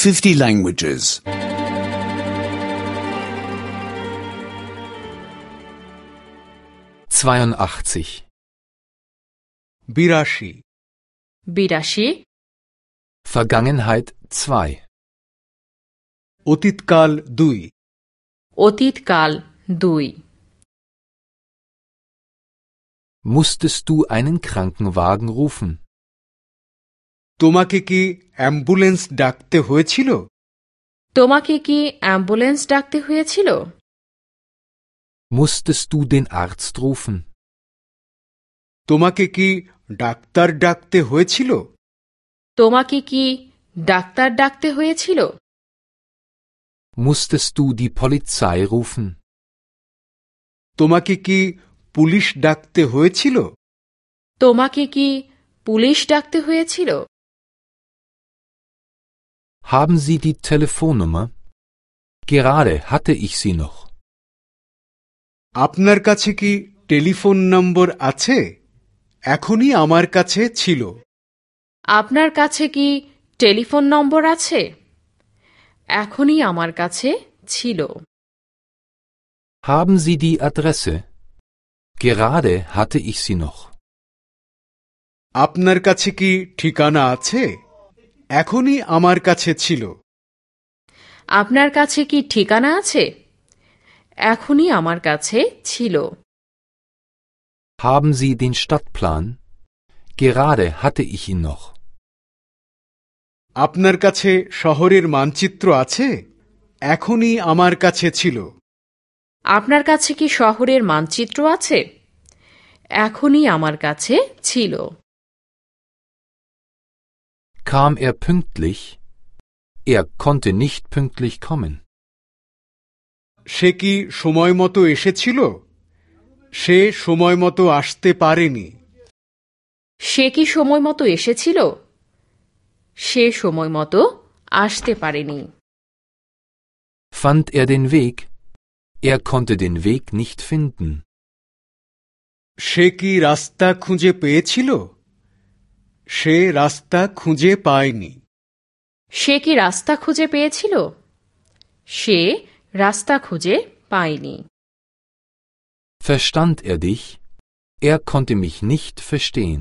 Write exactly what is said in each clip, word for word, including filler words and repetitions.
fifty languages. zweiundachtzig. বিরাশি বিরাশি Vergangenheit zwei. অতীতকাল দুই অতীতকাল দুই Musstest du einen Krankenwagen rufen? তোমাকে কি অ্যাম্বুলেন্স ডাকতে হয়েছিল? তোমাকে কি অ্যাম্বুলেন্স ডাকতে হয়েছিল? Musstest du den Arzt rufen? তোমাকে কি ডাক্তার ডাকতে হয়েছিল? তোমাকে কি ডাক্তার ডাকতে হয়েছিল? Musstest du die Polizei rufen? তোমাকে কি পুলিশ ডাকতে হয়েছিল? তোমাকে কি পুলিশ ডাকতে হয়েছিল? Haben Sie die Telefonnummer? Gerade hatte ich sie noch. আপনার কাছে কি টেলিফোন নম্বর আছে? এখনই আমার কাছে ছিল। আপনার কাছে কি টেলিফোন নম্বর আছে? এখনই আমার কাছে ছিল। Haben Sie die Adresse? Gerade hatte ich sie noch. আপনার কাছে কি ঠিকানা আছে? এখনই আমার কাছে ছিল। আপনার কাছে কি ঠিকানা আছে? এখনই আমার কাছে ছিল। Haben Sie den Stadtplan? Gerade hatte ich ihn noch. আপনার কাছে শহরের মানচিত্র আছে? এখনই আমার কাছে ছিল। আপনার কাছে কি শহরের মানচিত্র আছে? এখনই আমার কাছে ছিল। Kam er pünktlich? Er konnte nicht pünktlich kommen. সে কি সময় মতো এসেছিল? সে সময় মতো আসতে পারেনি। সে কি সময় মতো এসেছিল? সে সময় মতো আসতে পারেনি। Fand er den Weg? Er konnte den Weg nicht finden. সে কি রাস্তা খুঁজে পেয়েছিল? সে রাস্তা খুঁজে পায়নি। সে কি রাস্তা খুঁজে পেয়েছিল? সে রাস্তা খুঁজে পায়নি। Verstand er dich? Er konnte mich nicht verstehen.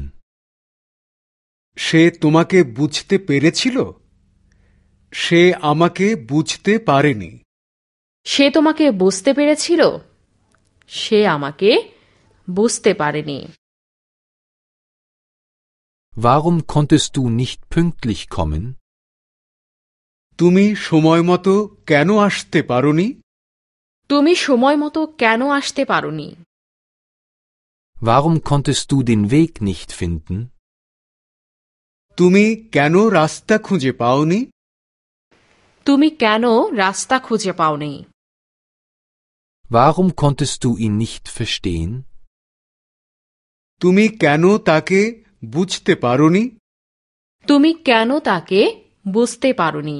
সে তোমাকে বুঝতে পেরেছিল? সে আমাকে বুঝতে পারেনি। সে তোমাকে বুঝতে পেরেছিল? সে আমাকে বুঝতে পারেনি। Warum konntest du nicht pünktlich kommen? তুমি সময় মতো কেন আসতে পারোনি? তুমি সময় মতো কেন আসতে পারোনি? Warum konntest du den Weg nicht finden? তুমি কেন রাস্তা খুঁজে পাওনি? তুমি কেন রাস্তা খুঁজে পাওনি? Warum konntest du ihn nicht verstehen? তুমি কেন তাকে বুঝতে পারোনি? তুমি কেন তাকে বুঝতে পারোনি?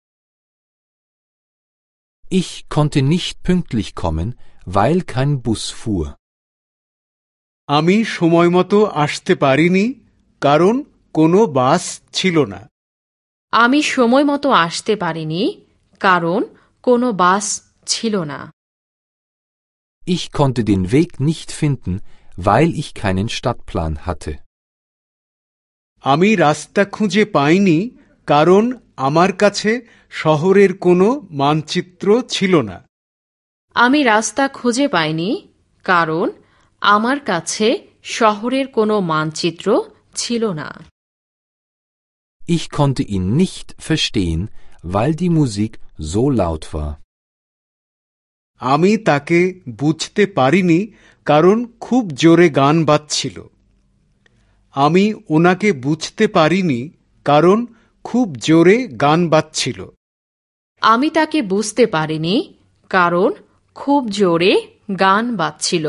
Ich konnte nicht pünktlich kommen, weil kein Bus fuhr. আমি সময় মতো আসতে পারিনি কারণ কোনো বাস ছিল না। আমি সময় মতো আসতে পারিনি কারণ কোনো বাস ছিল না। Ich konnte den Weg nicht finden, weil ich keinen Stadtplan hatte. আমি রাস্তা খুঁজে পাইনি কারণ আমার কাছে শহরের কোনো মানচিত্র ছিল না। আমি রাস্তা খুঁজে পাইনি কারণ আমার কাছে শহরের কোনো মানচিত্র ছিল না। Ich konnte ihn nicht verstehen, weil die Musik so laut war. আমি তাকে বুঝতে পারিনি কারণ খুব জোরে গান বাজছিল। আমি ওনাকে বুঝতে পারিনি কারণ খুব জোরে গান বাজছিল। আমি তাকে বুঝতে পারিনি কারণ খুব জোরে গান বাজছিল।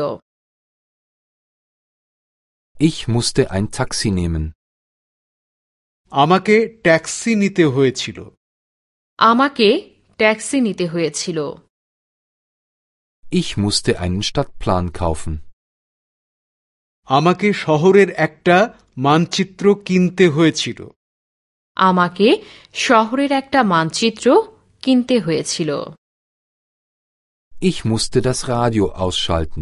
Ich musste ein Taxi nehmen. আমাকে ট্যাক্সি নিতে হয়েছিল। আমাকে ট্যাক্সি নিতে হয়েছিল। Ich musste einen Stadtplan kaufen. আমাকে শহরের একটা মানচিত্র কিনতে হয়েছিল। আমাকে শহরের একটা মানচিত্র কিনতে হয়েছিল। Ich musste das Radio ausschalten.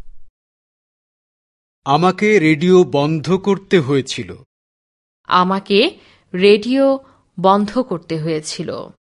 আমাকে রেডিও বন্ধ করতে হয়েছিল। আমাকে রেডিও বন্ধ করতে হয়েছিল।